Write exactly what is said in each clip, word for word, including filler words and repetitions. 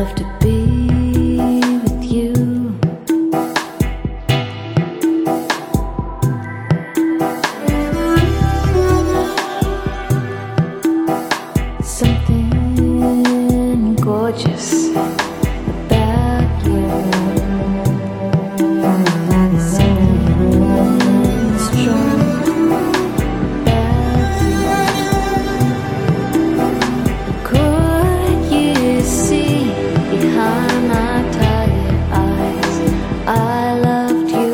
love to be with you. Something gorgeous about you. Something strong about you. Could you see behind my tired eyes? I loved you.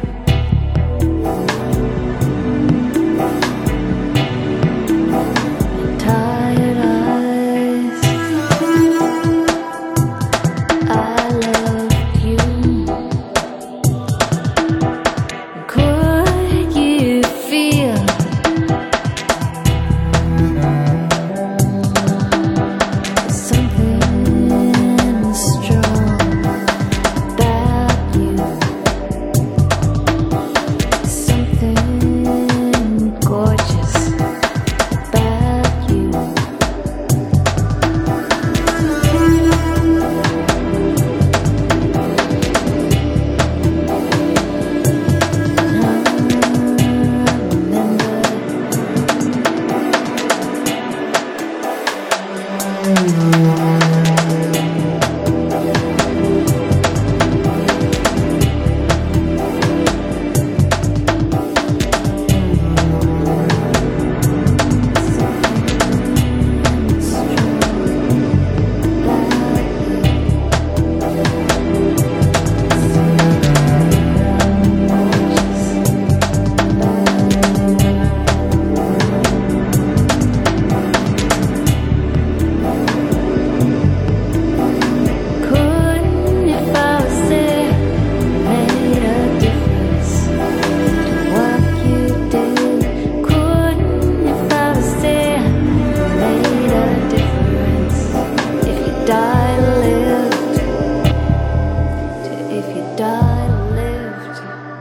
Tired eyes. I loved you. Could you feel something strong about you? Something gorgeous about you. Couldn't, if I was there, made a difference to what you did. Couldn't, if I was there, made a difference. If you died or lived, to if you died or lived.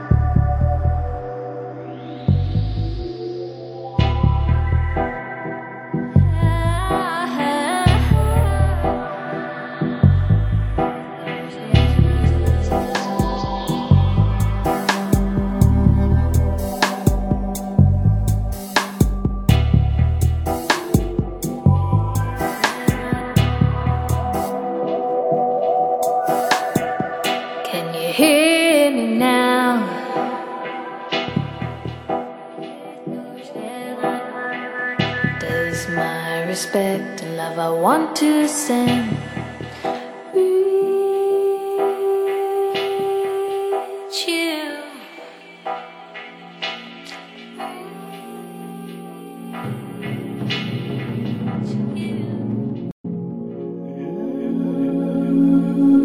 Can you hear me now? Does my respect and love I want to send